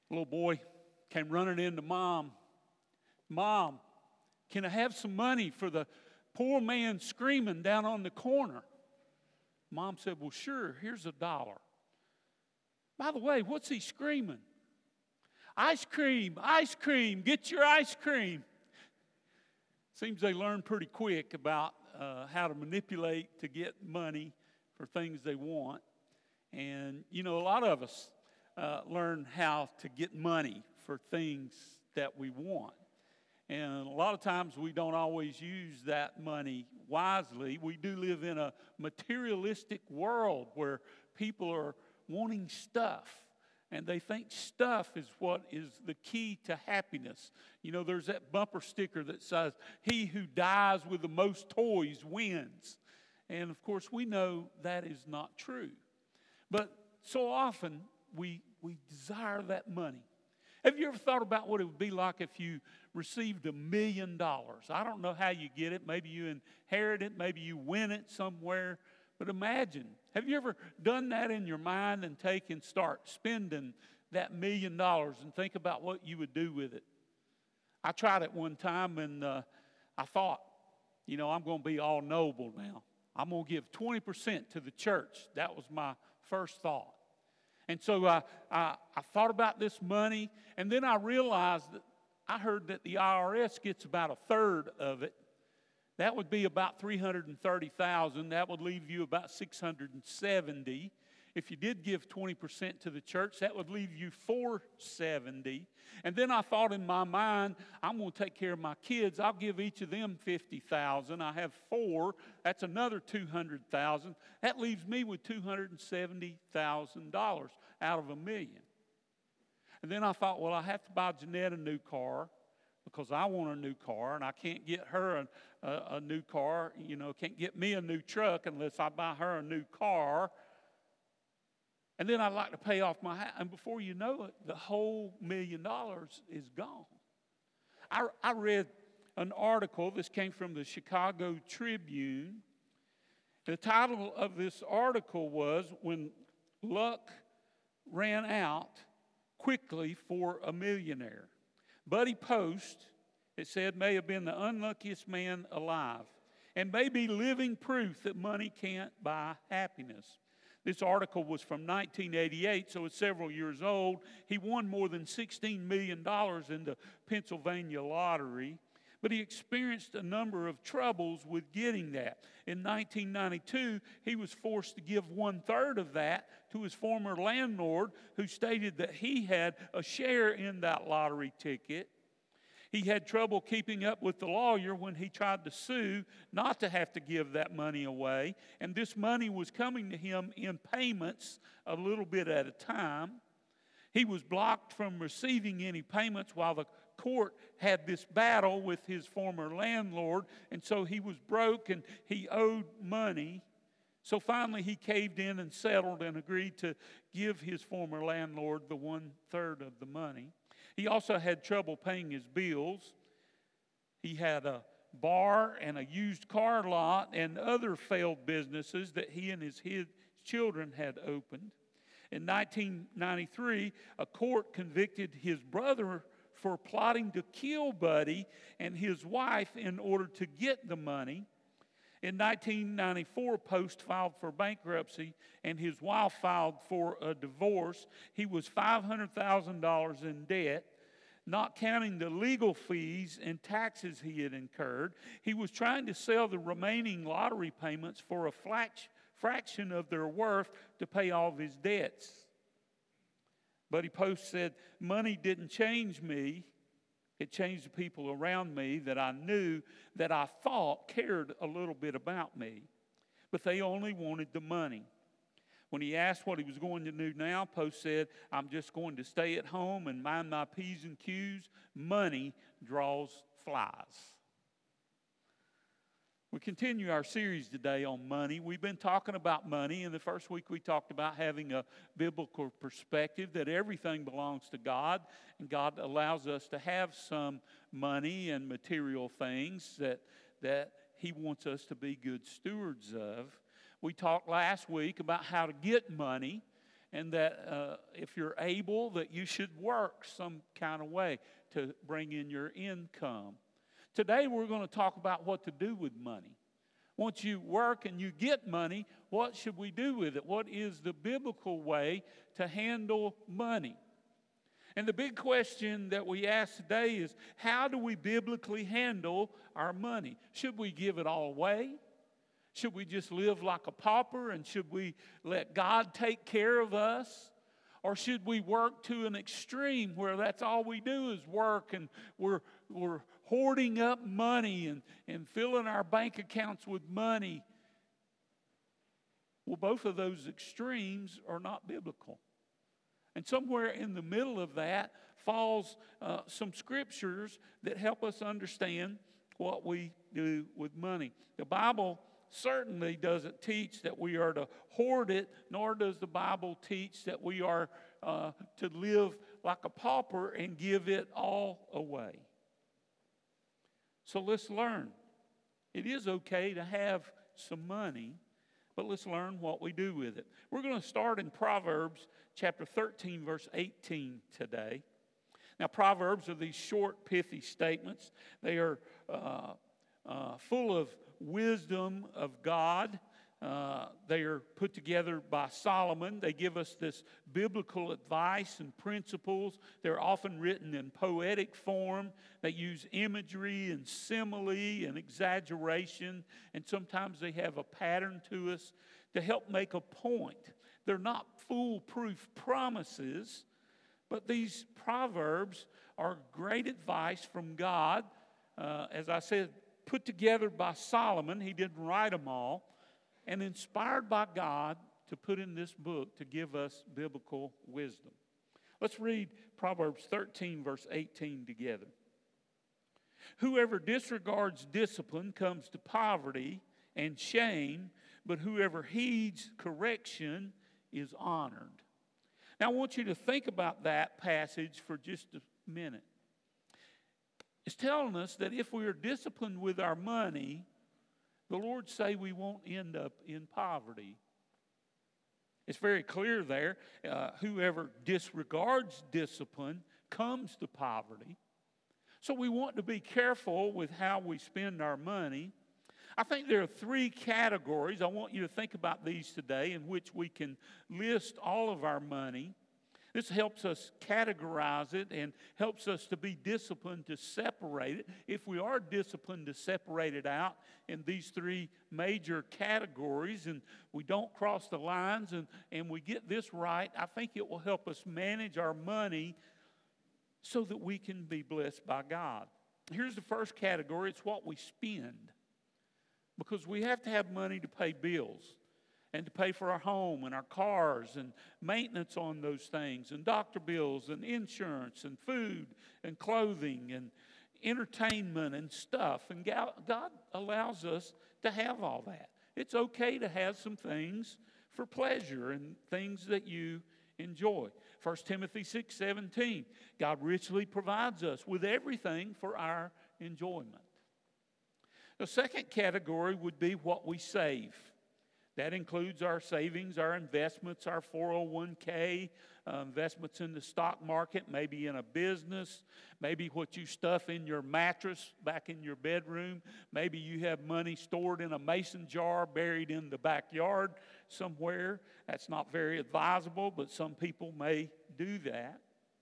Little boy came running into Mom. Mom, can I have some money for the poor man screaming down on the corner? Mom said, well, sure, here's $1. By the way, what's he screaming? Ice cream, get your ice cream. Seems they learn pretty quick about how to manipulate to get money for things they want. And, a lot of us learn how to get money for things that we want. And a lot of times we don't always use that money wisely. We do live in a materialistic world where people are wanting stuff. And they think stuff is what is the key to happiness. There's that bumper sticker that says, he who dies with the most toys wins. And of course we know that is not true. But so often we desire that money. Have you ever thought about what it would be like if you received $1 million? I don't know how you get it. Maybe you inherit it. Maybe you win it somewhere. But imagine, have you ever done that in your mind and start spending that $1 million and think about what you would do with it? I tried it one time and I thought, I'm going to be all noble now. I'm going to give 20% to the church. That was my first thought. And so I thought about this money, and then I realized that I heard that the IRS gets about a third of it. That would be about $330,000. That would leave you about $670,000. If you did give 20% to the church, that would leave you $470,000. And then I thought in my mind, I'm going to take care of my kids. I'll give each of them $50,000. I have 4. That's another $200,000. That leaves me with $270,000 out of $1 million. And then I thought, well, I have to buy Jeanette a new car, because I want a new car, and I can't get her a new car. Can't get me a new truck unless I buy her a new car. And then I'd like to pay off my house. And before you know it, the whole $1 million is gone. I read an article. This came from the Chicago Tribune. The title of this article was, When Luck Ran Out Quickly for a Millionaire. Buddy Post, it said, may have been the unluckiest man alive and may be living proof that money can't buy happiness. This article was from 1988, so it's several years old. He won more than $16 million in the Pennsylvania lottery, but he experienced a number of troubles with getting that. In 1992, he was forced to give 1/3 of that to his former landlord, who stated that he had a share in that lottery ticket. He had trouble keeping up with the lawyer when he tried to sue not to have to give that money away. And this money was coming to him in payments a little bit at a time. He was blocked from receiving any payments while the court had this battle with his former landlord. And so he was broke and he owed money. So finally he caved in and settled and agreed to give his former landlord the 1/3 of the money. He also had trouble paying his bills. He had a bar and a used car lot and other failed businesses that he and his children had opened. In 1993, a court convicted his brother for plotting to kill Buddy and his wife in order to get the money. In 1994, Post filed for bankruptcy and his wife filed for a divorce. He was $500,000 in debt, not counting the legal fees and taxes he had incurred. He was trying to sell the remaining lottery payments for a fraction of their worth to pay all of his debts. Buddy Post said, money didn't change me. It changed the people around me that I knew, that I thought cared a little bit about me. But they only wanted the money. When he asked what he was going to do now, Post said, I'm just going to stay at home and mind my P's and Q's. Money draws flies. We continue our series today on money. We've been talking about money. In the first week, we talked about having a biblical perspective, that everything belongs to God, and God allows us to have some money and material things that He wants us to be good stewards of. We talked last week about how to get money, and that if you're able, that you should work some kind of way to bring in your income. Today we're going to talk about what to do with money. Once you work and you get money, what should we do with it? What is the biblical way to handle money? And the big question that we ask today is, how do we biblically handle our money? Should we give it all away? Should we just live like a pauper, and should we let God take care of us? Or should we work to an extreme where that's all we do is work, and we're hoarding up money and filling our bank accounts with money? Well, both of those extremes are not biblical. And somewhere in the middle of that falls some scriptures that help us understand what we do with money. The Bible certainly doesn't teach that we are to hoard it, nor does the Bible teach that we are to live like a pauper and give it all away. So let's learn. It is okay to have some money, but let's learn what we do with it. We're going to start in Proverbs chapter 13, verse 18 today. Now, Proverbs are these short, pithy statements. They are full of wisdom of God. They are put together by Solomon. They give us this biblical advice and principles. They're often written in poetic form. They use imagery and simile and exaggeration, and sometimes they have a pattern to us to help make a point. They're not foolproof promises, but these proverbs are great advice from God. As I said, put together by Solomon. He didn't write them all. And inspired by God to put in this book to give us biblical wisdom. Let's read Proverbs 13, verse 18 together. Whoever disregards discipline comes to poverty and shame, but whoever heeds correction is honored. Now I want you to think about that passage for just a minute. It's telling us that if we are disciplined with our money, the Lord say we won't end up in poverty. It's very clear there. Whoever disregards discipline comes to poverty. So we want to be careful with how we spend our money. I think there are three categories. I want you to think about these today in which we can list all of our money. This helps us categorize it and helps us to be disciplined to separate it. If we are disciplined to separate it out in these three major categories and we don't cross the lines and we get this right, I think it will help us manage our money so that we can be blessed by God. Here's the first category. It's what we spend. Because we have to have money to pay bills and to pay for our home and our cars and maintenance on those things and doctor bills and insurance and food and clothing and entertainment and stuff. And God allows us to have all that. It's okay to have some things for pleasure and things that you enjoy. 1 Timothy 6:17, God richly provides us with everything for our enjoyment. The second category would be what we save. That includes our savings, our investments, our 401k, investments in the stock market, maybe in a business, maybe what you stuff in your mattress back in your bedroom. Maybe you have money stored in a mason jar buried in the backyard somewhere. That's not very advisable, but some people may do that.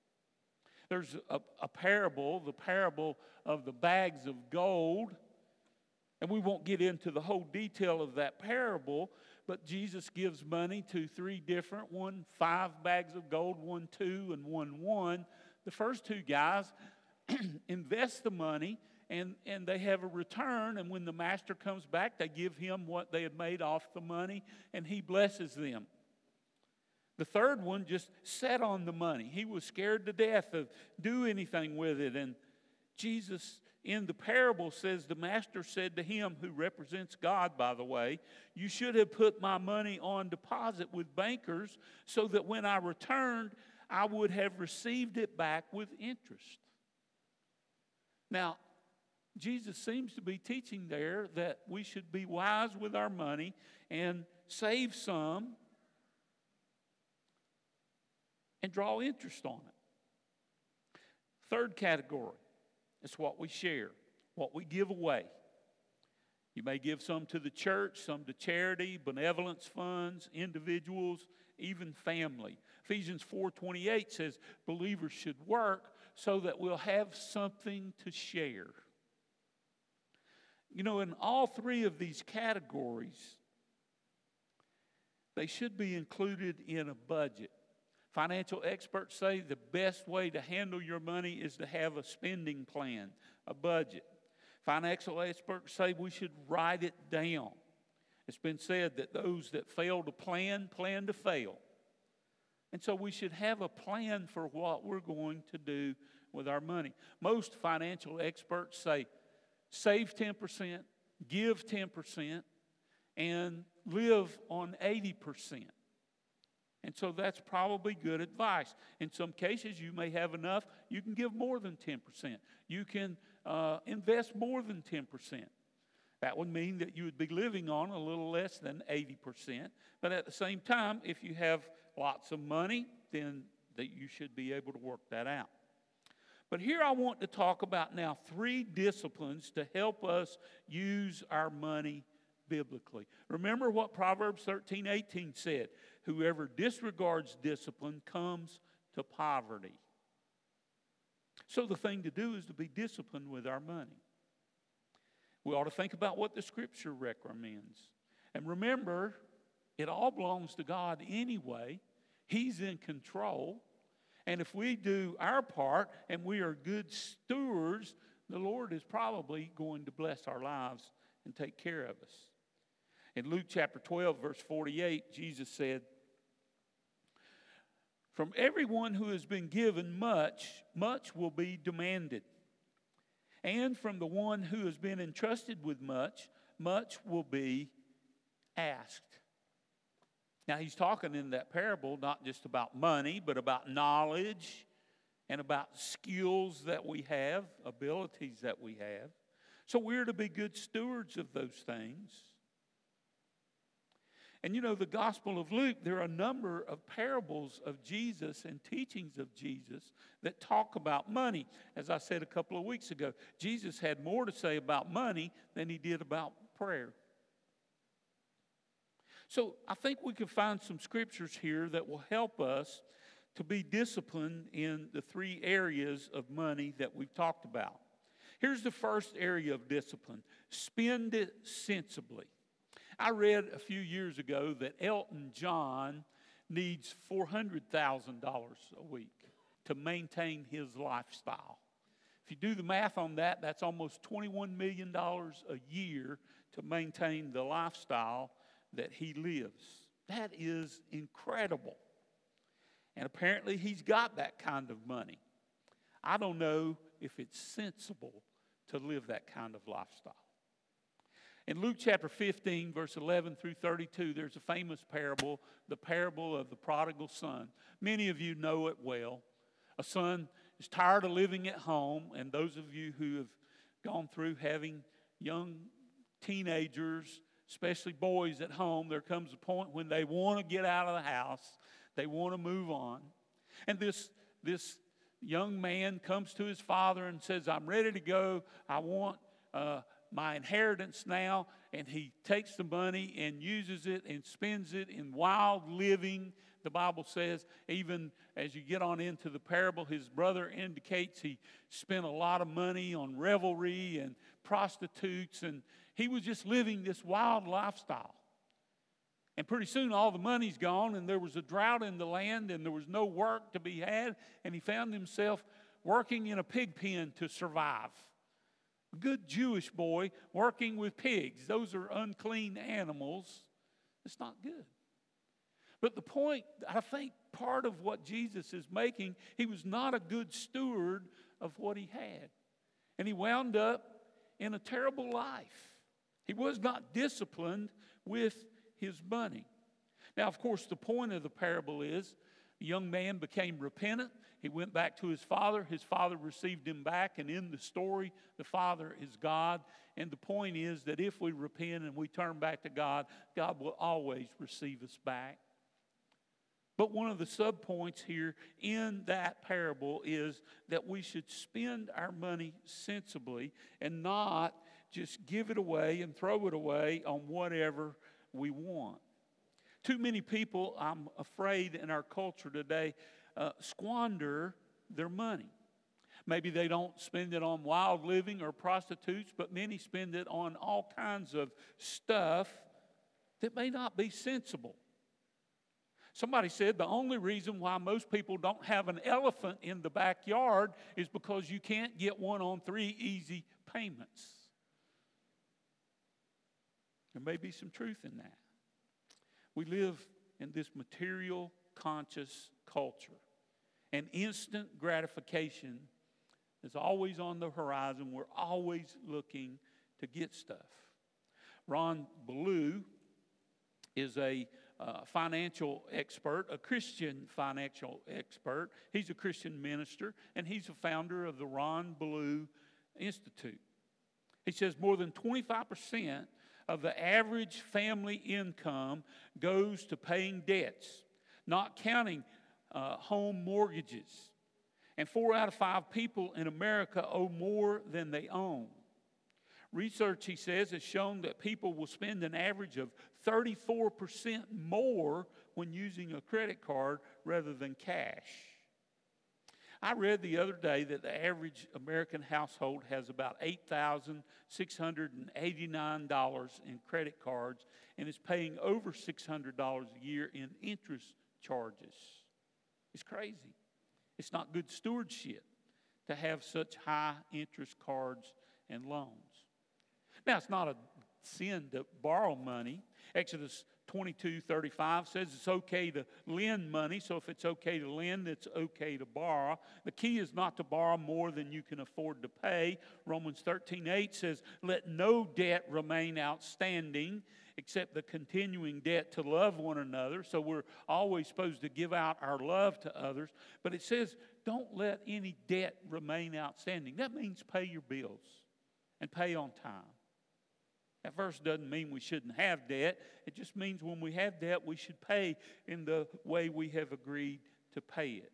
There's a parable, the parable of the bags of gold. And we won't get into the whole detail of that parable, but Jesus gives money to three different, one 5 bags of gold, one 2, and one 1. The first two guys invest the money, and they have a return, and when the master comes back, they give him what they had made off the money, and he blesses them. The third one just sat on the money. He was scared to death of do anything with it, and Jesus in the parable says the master said to him, who represents God, by the way, you should have put my money on deposit with bankers so that when I returned, I would have received it back with interest. Now, Jesus seems to be teaching there that we should be wise with our money and save some and draw interest on it. Third category is what we share, what we give away. You may give some to the church, some to charity, benevolence funds, individuals, even family. Ephesians 4:28 says believers should work so that we'll have something to share. You know, in all three of these categories, they should be included in a budget. Financial experts say the best way to handle your money is to have a spending plan, a budget. Financial experts say we should write it down. It's been said that those that fail to plan to fail. And so we should have a plan for what we're going to do with our money. Most financial experts say save 10%, give 10%, and live on 80%. And so that's probably good advice. In some cases, you may have enough. You can give more than 10%. You can invest more than 10%. That would mean that you would be living on a little less than 80%. But at the same time, if you have lots of money, then that you should be able to work that out. But here I want to talk about now 3 disciplines to help us use our money biblically. Remember what Proverbs 13:18 said. Whoever disregards discipline comes to poverty. So the thing to do is to be disciplined with our money. We ought to think about what the Scripture recommends. And remember, it all belongs to God anyway. He's in control. And if we do our part and we are good stewards, the Lord is probably going to bless our lives and take care of us. In Luke chapter 12, verse 48, Jesus said, "From everyone who has been given much, much will be demanded. And from the one who has been entrusted with much, much will be asked." Now, he's talking in that parable not just about money, but about knowledge and about skills that we have, abilities that we have. So we're to be good stewards of those things. And you know, the Gospel of Luke, there are a number of parables of Jesus and teachings of Jesus that talk about money. As I said a couple of weeks ago, Jesus had more to say about money than he did about prayer. So I think we can find some scriptures here that will help us to be disciplined in the 3 areas of money that we've talked about. Here's the first area of discipline: spend it sensibly. I read a few years ago that Elton John needs $400,000 a week to maintain his lifestyle. If you do the math on that, that's almost $21 million a year to maintain the lifestyle that he lives. That is incredible. And apparently he's got that kind of money. I don't know if it's sensible to live that kind of lifestyle. In Luke chapter 15, verse 11 through 32, there's a famous parable, the parable of the prodigal son. Many of you know it well. A son is tired of living at home, and those of you who have gone through having young teenagers, especially boys at home, there comes a point when they want to get out of the house. They want to move on. And this young man comes to his father and says, "I'm ready to go. I want my inheritance now." And he takes the money and uses it and spends it in wild living. The Bible says, even as you get on into the parable, his brother indicates he spent a lot of money on revelry and prostitutes, and he was just living this wild lifestyle. And pretty soon all the money's gone, and there was a drought in the land, and there was no work to be had, and he found himself working in a pig pen to survive. A good Jewish boy working with pigs. Those are unclean animals. It's not good. But the point, I think, part of what Jesus is making, he was not a good steward of what he had. And he wound up in a terrible life. He was not disciplined with his money. Now, of course, the point of the parable is the young man became repentant. He went back to his father. His father received him back. And in the story, the father is God. And the point is that if we repent and we turn back to God, God will always receive us back. But one of the subpoints here in that parable is that we should spend our money sensibly and not just give it away and throw it away on whatever we want. Too many people, I'm afraid, in our culture today squander their money. Maybe they don't spend it on wild living or prostitutes, but many spend it on all kinds of stuff that may not be sensible. Somebody said the only reason why most people don't have an elephant in the backyard is because you can't get one on 3 easy payments. There may be some truth in that. We live in this material conscious culture, and instant gratification is always on the horizon. We're always looking to get stuff. Ron Ballou is a financial expert, a Christian financial expert. He's a Christian minister, and he's a founder of the Ron Ballou Institute. He says more than 25% of the average family income goes to paying debts, not counting home mortgages. And 4 out of 5 people in America owe more than they own. Research, he says, has shown that people will spend an average of 34% more when using a credit card rather than cash. I read the other day that the average American household has about $8,689 in credit cards and is paying over $600 a year in interest charges. It's crazy. It's not good stewardship to have such high interest cards and loans. Now, it's not a sin to borrow money. Exodus 22:35 says it's okay to lend money. So if it's okay to lend, it's okay to borrow. The key is not to borrow more than you can afford to pay. Romans 13:8 says, let no debt remain outstanding except the continuing debt to love one another. So we're always supposed to give out our love to others. But it says, don't let any debt remain outstanding. That means pay your bills and pay on time. That verse doesn't mean we shouldn't have debt. It just means when we have debt, we should pay in the way we have agreed to pay it.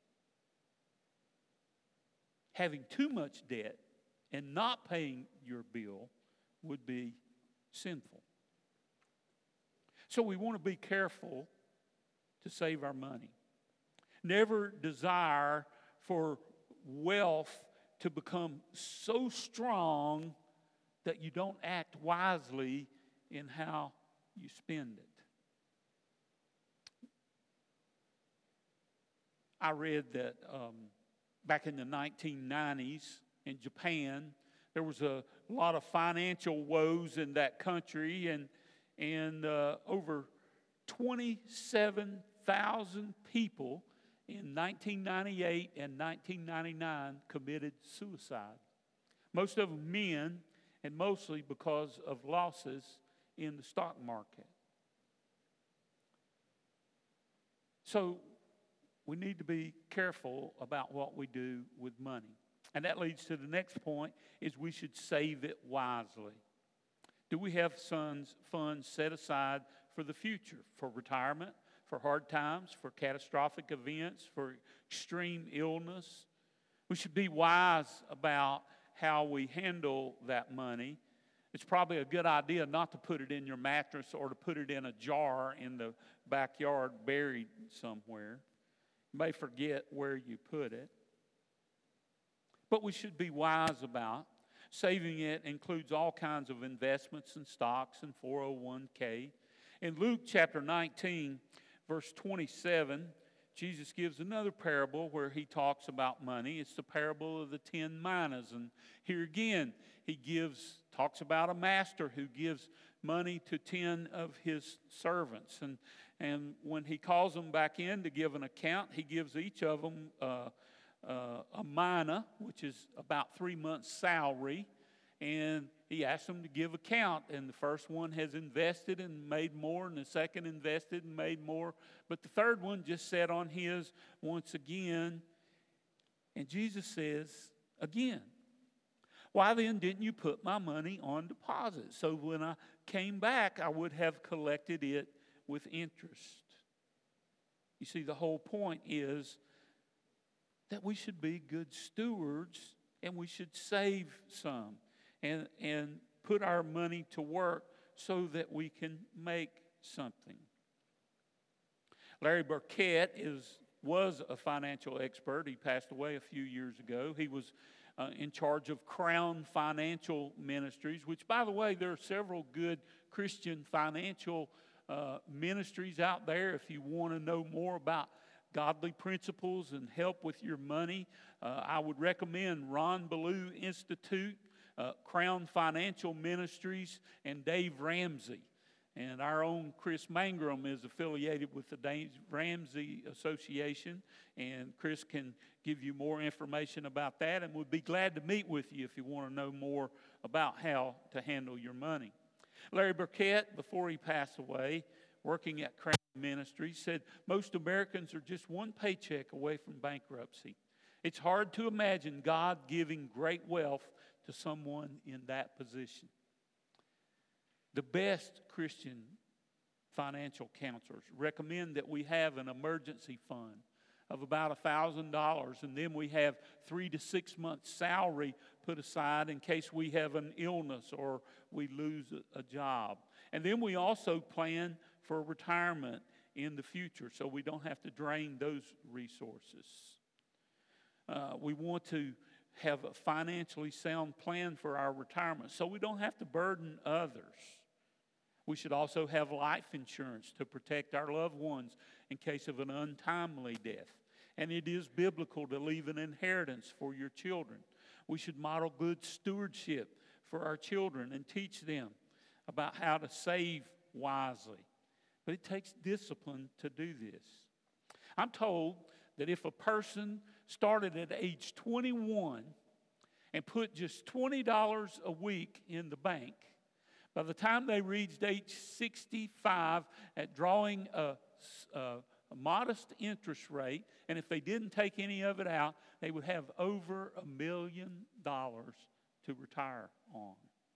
Having too much debt and not paying your bill would be sinful. So we want to be careful to save our money. Never desire for wealth to become so strong that you don't act wisely in how you spend it. I read that back in the 1990s in Japan, there was a lot of financial woes in that country, and over 27,000 people in 1998 and 1999 committed suicide. Most of them men, and mostly because of losses in the stock market. So we need to be careful about what we do with money. And that leads to the next point, is we should save it wisely. Do we have funds set aside for the future, for retirement, for hard times, for catastrophic events, for extreme illness? We should be wise about how we handle that money. It's probably a good idea not to put it in your mattress or to put it in a jar in the backyard buried somewhere. You may forget where you put it. But we should be wise about saving it. Includes all kinds of investments and stocks and 401k. In Luke chapter 19, verse 27, Jesus gives another parable where he talks about money. It's the parable of the 10 minas. And here again, he talks about a master who gives money to 10 of his servants. And when he calls them back in to give an account, he gives each of them a mina, which is about 3 months' salary. And he asks them to give account. And the first one has invested and made more, and the second invested and made more. But the third one just sat on his once again. And Jesus says, again, why then didn't you put my money on deposit? So when I came back, I would have collected it with interest. You see, the whole point is that we should be good stewards and we should save some and put our money to work so that we can make something. Larry Burkett was a financial expert. He passed away a few years ago. He was in charge of Crown Financial Ministries, which, by the way, there are several good Christian financial ministries out there. If you want to know more about godly principles and help with your money, I would recommend Ron Ballou Institute, Crown Financial Ministries, and Dave Ramsey. And our own Chris Mangrum is affiliated with the Dave Ramsey Association, and Chris can give you more information about that, and we'd be glad to meet with you if you want to know more about how to handle your money. Larry Burkett, before he passed away, working at Crown Ministries, said most Americans are just one paycheck away from bankruptcy. It's hard to imagine God giving great wealth to someone in that position. The best Christian financial counselors recommend that we have an emergency fund of about $1,000, and then we have 3 to 6 months' salary put aside in case we have an illness or we lose a job. And then we also plan for retirement in the future so we don't have to drain those resources. We want to have a financially sound plan for our retirement so we don't have to burden others. We should also have life insurance to protect our loved ones in case of an untimely death. And it is biblical to leave an inheritance for your children. We should model good stewardship for our children and teach them about how to save wisely. But it takes discipline to do this. I'm told that if a person started at age 21 and put just $20 a week in the bank, by the time they reached age 65 at drawing a modest interest rate, and if they didn't take any of it out, they would have over $1 million to retire on.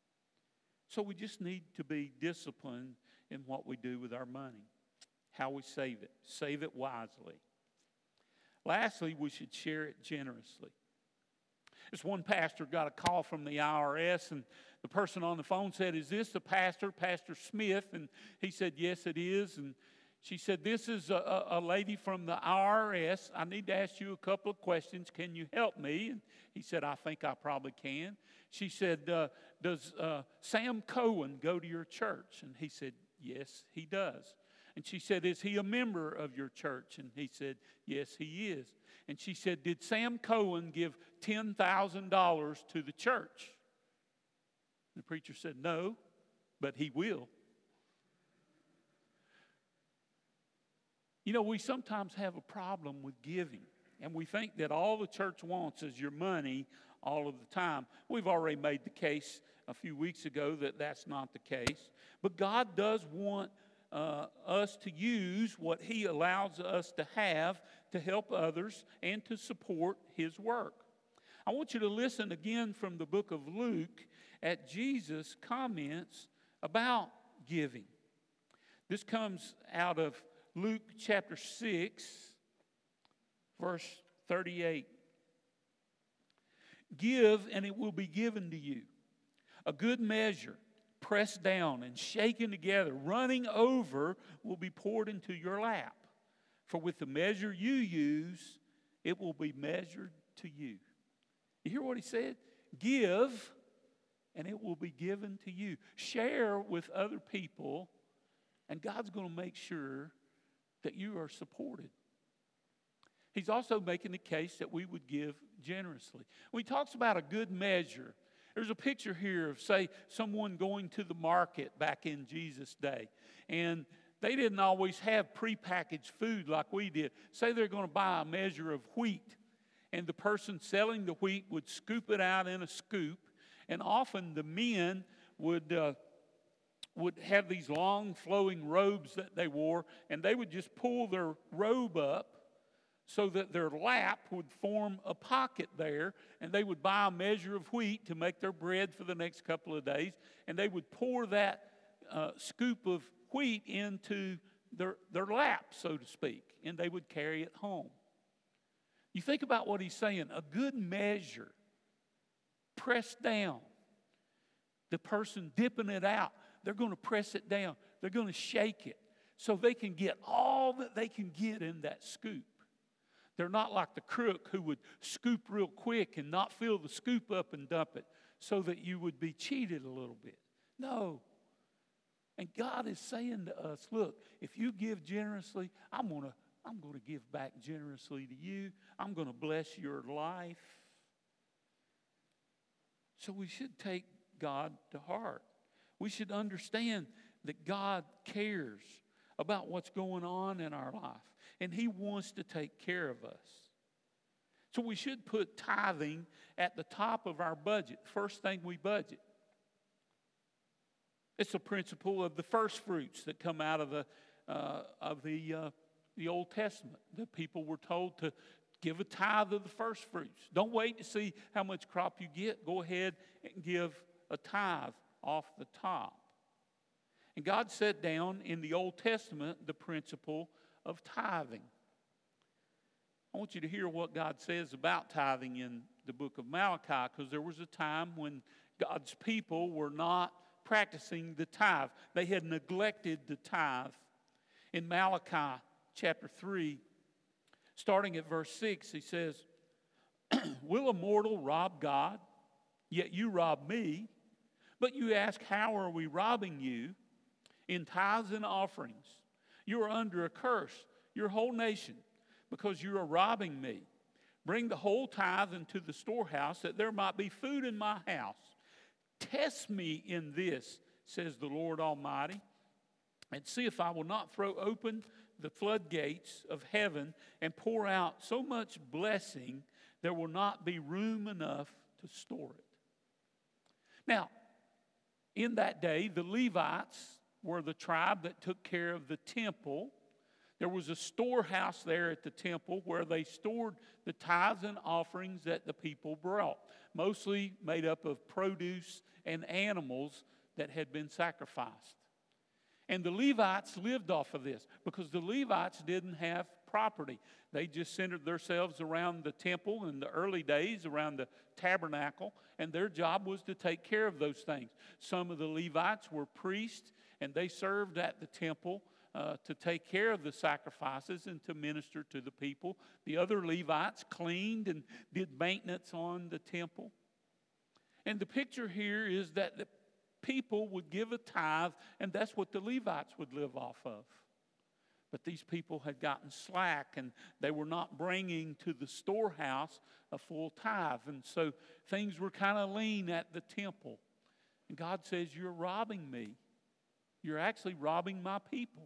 So we just need to be disciplined in what we do with our money, how we save it. Save it wisely. Lastly, we should share it generously. This one pastor got a call from the IRS, and the person on the phone said, "Is this the pastor, Pastor Smith?" And he said, "Yes, it is." And she said, "This is a lady from the IRS. I need to ask you a couple of questions. Can you help me?" And he said, "I think I probably can." She said, "Does Sam Cohen go to your church?" And he said, "Yes, he does." And she said, "Is he a member of your church?" And he said, "Yes, he is." And she said, "Did Sam Cohen give $10,000 to the church?" The preacher said, "No, but he will." You know, we sometimes have a problem with giving, and we think that all the church wants is your money all of the time. We've already made the case a few weeks ago that that's not the case. But God does want us to use what He allows us to have to help others and to support His work. I want you to listen again from the book of Luke at Jesus' comments about giving. This comes out of Luke chapter 6, verse 38. "Give, and it will be given to you. A good measure, pressed down and shaken together, running over, will be poured into your lap. For with the measure you use, it will be measured to you." You hear what he said? Give, and it will be given to you. Share with other people, and God's going to make sure that you are supported. He's also making the case that we would give generously. When he talks about a good measure, there's a picture here of, say, someone going to the market back in Jesus' day. And they didn't always have prepackaged food like we did. Say they're going to buy a measure of wheat, and the person selling the wheat would scoop it out in a scoop. And often the men would have these long flowing robes that they wore, and they would just pull their robe up so that their lap would form a pocket there, and they would buy a measure of wheat to make their bread for the next couple of days, and they would pour that scoop of wheat into their lap, so to speak, and they would carry it home. You think about what he's saying, a good measure, pressed down. The person dipping it out, they're going to press it down. They're going to shake it so they can get all that they can get in that scoop. They're not like the crook who would scoop real quick and not fill the scoop up and dump it so that you would be cheated a little bit. No. And God is saying to us, look, if you give generously, I'm going to give back generously to you. I'm going to bless your life. So we should take God to heart. We should understand that God cares about what's going on in our life, and He wants to take care of us. So we should put tithing at the top of our budget, first thing we budget. It's a principle of the first fruits that come out of the Old Testament. The people were told to give a tithe of the first fruits. Don't wait to see how much crop you get. Go ahead and give a tithe off the top. And God set down in the Old Testament the principle of tithing. I want you to hear what God says about tithing in the book of Malachi, because there was a time when God's people were not practicing the tithe. They had neglected the tithe. In Malachi chapter 3, starting at verse 6, he says, "Will a mortal rob God? Yet you rob me. But you ask, how are we robbing you? In tithes and offerings. You are under a curse, your whole nation, because you are robbing me. Bring the whole tithe into the storehouse, that there might be food in my house. Test me in this, says the Lord Almighty, and see if I will not throw open the floodgates of heaven and pour out so much blessing, there will not be room enough to store it." Now, in that day, the Levites were the tribe that took care of the temple. There was a storehouse there at the temple where they stored the tithes and offerings that the people brought, mostly made up of produce and animals that had been sacrificed. And the Levites lived off of this because the Levites didn't have property. They just centered themselves around the temple in the early days, around the tabernacle, and their job was to take care of those things. Some of the Levites were priests, and they served at the temple to take care of the sacrifices and to minister to the people. The other Levites cleaned and did maintenance on the temple. And the picture here is that the people would give a tithe, and that's what the Levites would live off of. But these people had gotten slack, and they were not bringing to the storehouse a full tithe. And so things were kind of lean at the temple. And God says, you're robbing me. You're actually robbing my people.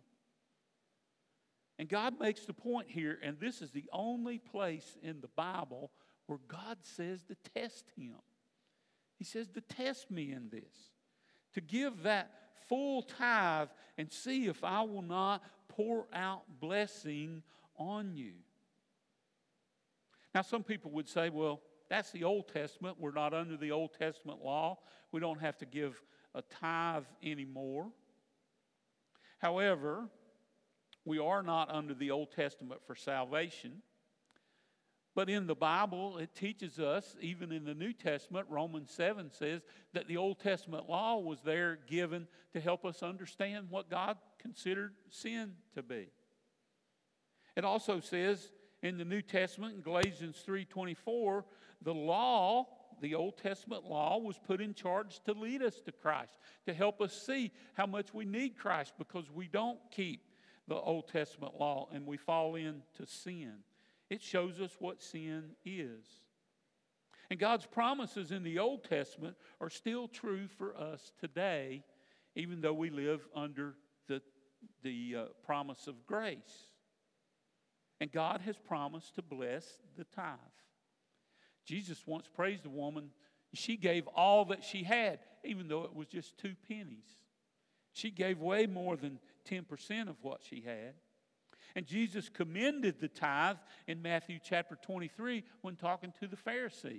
And God makes the point here, and this is the only place in the Bible where God says to test Him. He says to test me in this, to give that full tithe and see if I will not pour out blessing on you. Now, some people would say, well, that's the Old Testament. We're not under the Old Testament law. We don't have to give a tithe anymore. However, we are not under the Old Testament for salvation. But in the Bible, it teaches us, even in the New Testament, Romans 7 says that the Old Testament law was there given to help us understand what God considered sin to be. It also says in the New Testament, in Galatians 3:24, the law, the Old Testament law, was put in charge to lead us to Christ, to help us see how much we need Christ because we don't keep the Old Testament law and we fall into sin. It shows us what sin is. And God's promises in the Old Testament are still true for us today, even though we live under the promise of grace. And God has promised to bless the tithe. Jesus once praised a woman. She gave all that she had, even though it was just 2 pennies. She gave way more than 10% of what she had. And Jesus commended the tithe in Matthew chapter 23 when talking to the Pharisees.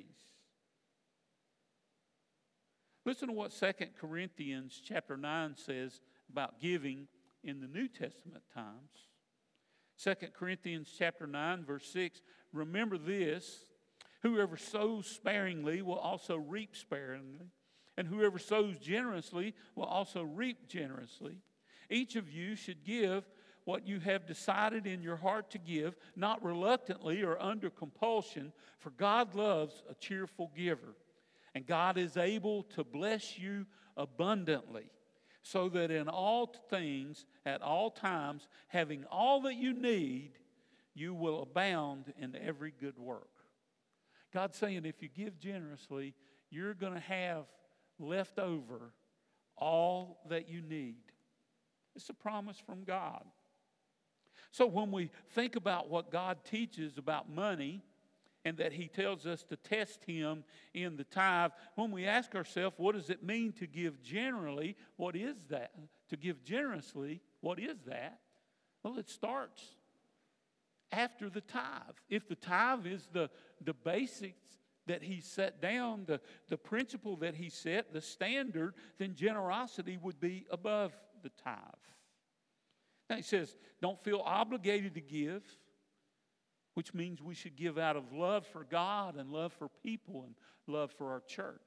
Listen to what 2 Corinthians chapter 9 says about giving in the New Testament times. 2 Corinthians chapter 9, verse 6, remember this, whoever sows sparingly will also reap sparingly, and whoever sows generously will also reap generously. Each of you should give what you have decided in your heart to give, not reluctantly or under compulsion, for God loves a cheerful giver. And God is able to bless you abundantly, so that in all things, at all times, having all that you need, you will abound in every good work. God's saying if you give generously, you're going to have left over all that you need. It's a promise from God. So when we think about what God teaches about money, and that He tells us to test Him in the tithe, when we ask ourselves, what does it mean to give generally? What is that? To give generously, what is that? Well, it starts after the tithe. If the tithe is the basics that He set down, the principle that He set, the standard, then generosity would be above the tithe. Now He says, don't feel obligated to give, which means we should give out of love for God and love for people and love for our church.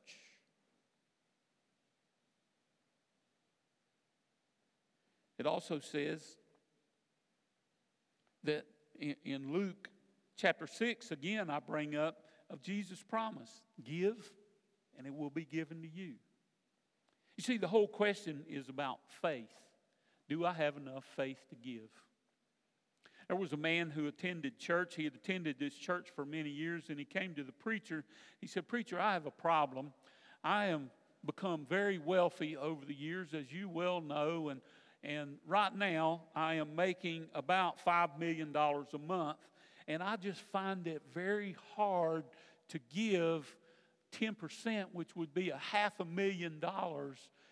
It also says that in Luke chapter 6, again, I bring up of Jesus' promise. Give, and it will be given to you. You see, the whole question is about faith. Do I have enough faith to give? There was a man who attended church. He had attended this church for many years, and he came to the preacher. He said, "Preacher, I have a problem. I am become very wealthy over the years, as you well know, and right now I am making about $5 million a month, and I just find it very hard to give 10%, which would be $500,000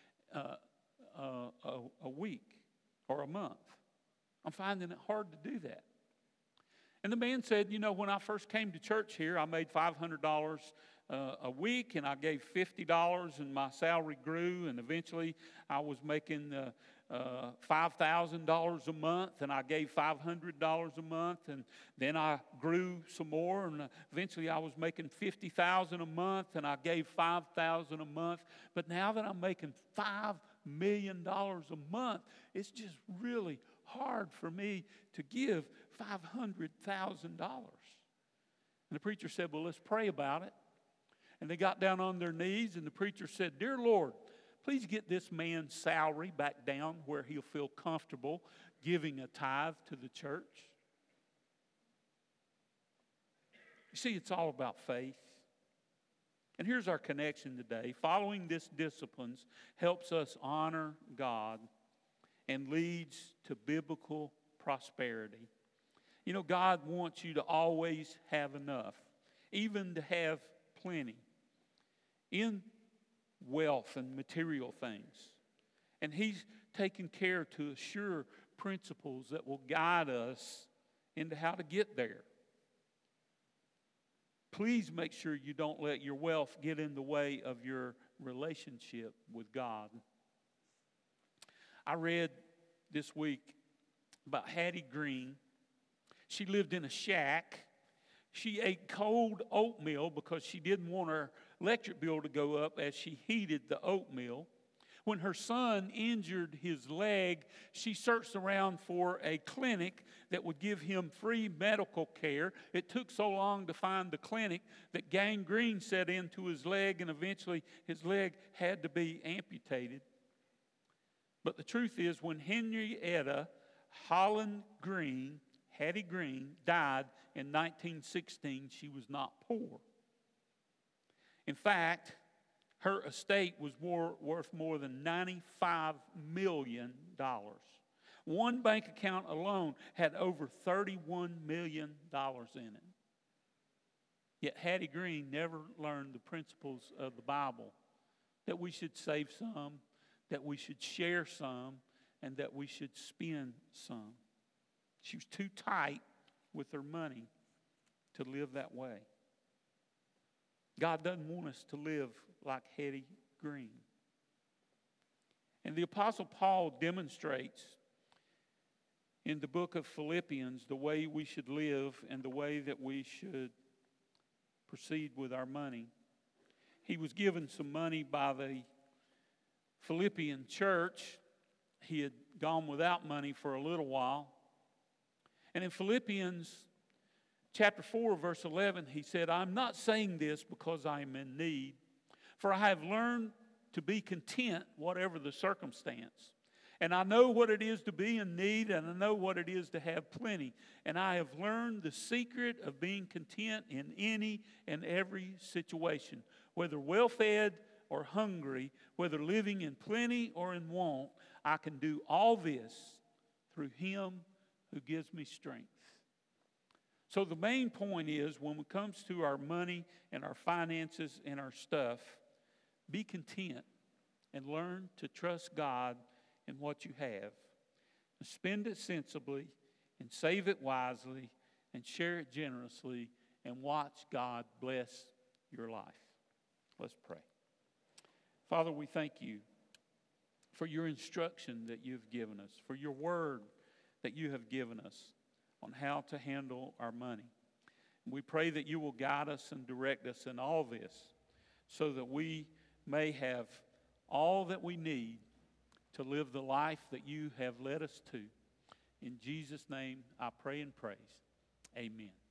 a week or a month. I'm finding it hard to do that." And the man said, when I first came to church here, I made $500 a week, and I gave $50, and my salary grew, and eventually I was making $5,000 a month, and I gave $500 a month, and then I grew some more, and eventually I was making $50,000 a month, and I gave $5,000 a month. But now that I'm making $5 million a month, it's just really hard for me to give $500,000. And the preacher said, "Well, let's pray about it." And they got down on their knees, and the preacher said, "Dear Lord, please get this man's salary back down where he'll feel comfortable giving a tithe to the church." You see, it's all about faith. And here's our connection today. Following this disciplines helps us honor God and leads to biblical prosperity. God wants you to always have enough, even to have plenty in wealth and material things. And He's taken care to assure principles that will guide us into how to get there. Please make sure you don't let your wealth get in the way of your relationship with God. I read this week about Hattie Green. She lived in a shack. She ate cold oatmeal because she didn't want her electric bill to go up as she heated the oatmeal. When her son injured his leg, she searched around for a clinic that would give him free medical care. It took so long to find the clinic that gangrene set into his leg, and eventually his leg had to be amputated. But the truth is, when Henrietta Holland Green, Hattie Green, died in 1916, she was not poor. In fact, her estate was worth more than $95 million. One bank account alone had over $31 million in it. Yet Hattie Green never learned the principles of the Bible, that we should save some, that we should share some, and that we should spend some. She was too tight with her money to live that way. God doesn't want us to live like Hattie Green. And the Apostle Paul demonstrates in the book of Philippians the way we should live and the way that we should proceed with our money. He was given some money by the Philippian church. He had gone without money for a little while. And in Philippians chapter 4, verse 11, he said, I'm not saying this because I am in need, for I have learned to be content whatever the circumstance. And I know what it is to be in need, and I know what it is to have plenty. And I have learned the secret of being content in any and every situation, whether well-fed or hungry, whether living in plenty or in want. I can do all this through Him who gives me strength. So the main point is, when it comes to our money and our finances and our stuff, be content and learn to trust God in what you have. And spend it sensibly and save it wisely and share it generously and watch God bless your life. Let's pray. Father, we thank you for your instruction that you've given us, for your word that you have given us on how to handle our money. We pray that you will guide us and direct us in all this so that we may have all that we need to live the life that you have led us to. In Jesus' name, I pray and praise. Amen.